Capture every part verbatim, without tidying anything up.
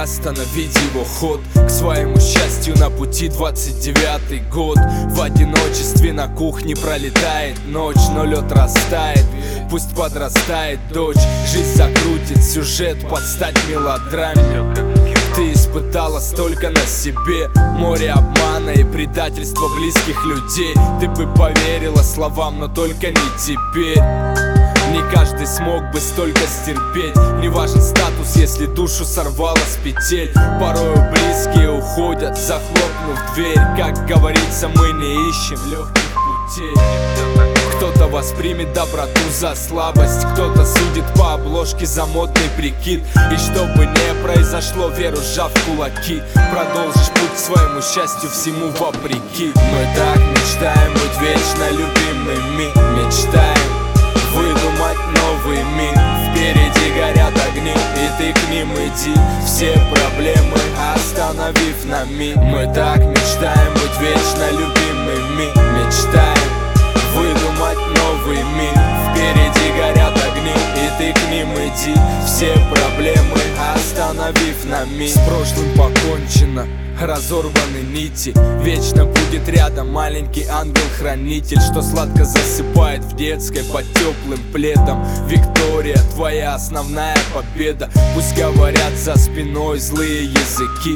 остановить его ход к своему счастью на пути. Двадцать девятый год. В одиночестве на кухне пролетает ночь, но лед растает, пусть подрастает дочь. Жизнь закрутит сюжет под стать мелодраме. Ты испытала столько на себе, море обмана и предательства близких людей. Ты бы поверила словам, но только не теперь. Не каждый смог бы столько стерпеть. Не важен статус, если душу сорвало с петель. Порою близкие уходят, захлопнув дверь. Как говорится, мы не ищем легких путей. Кто-то воспримет доброту за слабость, кто-то судит по обложке за модный прикид. И чтобы не произошло, веру сжав кулаки, продолжишь путь к своему счастью всему вопреки. Мы так мечтаем быть вечно любимыми, мечтаем выдумать новый мир. Впереди горят огни, и ты к ним иди, все проблемы остановив на миг. Мы так мечтаем быть вечно любимыми, мечтаем выдумать новый мир. Впереди горят огни, и ты к ним иди, все проблемы остановив на миг. С прошлым покончено, разорваны нити. Вечно будет рядом маленький ангел-хранитель, что сладко засыпает в детской под теплым пледом. Виктория, твоя основная победа. Пусть говорят за спиной злые языки,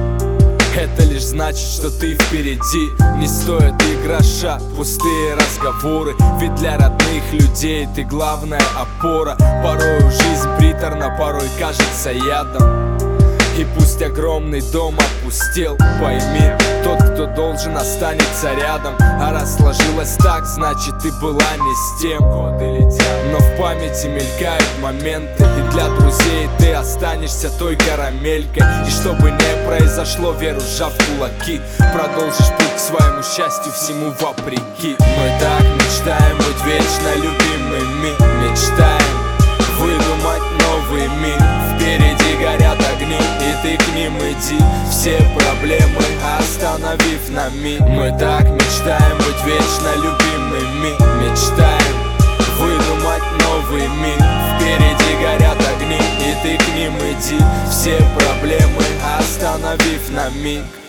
это лишь значит, что ты впереди. Не стоит и гроша пустые разговоры, ведь для родных людей ты главная опора. Порою жизнь приторна, порой кажется ядом. И пусть огромный дом опустел, пойми, тот, кто должен, останется рядом. А раз сложилось так, значит ты была не с тем. Годы летят, но в памяти мелькают моменты, и для друзей ты останешься той карамелькой. И чтобы не произошло, веру сжав кулаки, продолжишь путь к своему счастью всему вопреки. Мы так мечтаем быть вечно любимыми, мечтаем выдумать новый мир. Впереди горят огни, и ты к ним иди, все проблемы остановив на миг. Мы так мечтаем быть вечно любимыми, мечтаем выдумать новый мир. Впереди горят огни, и ты к ним иди, все проблемы остановив на миг.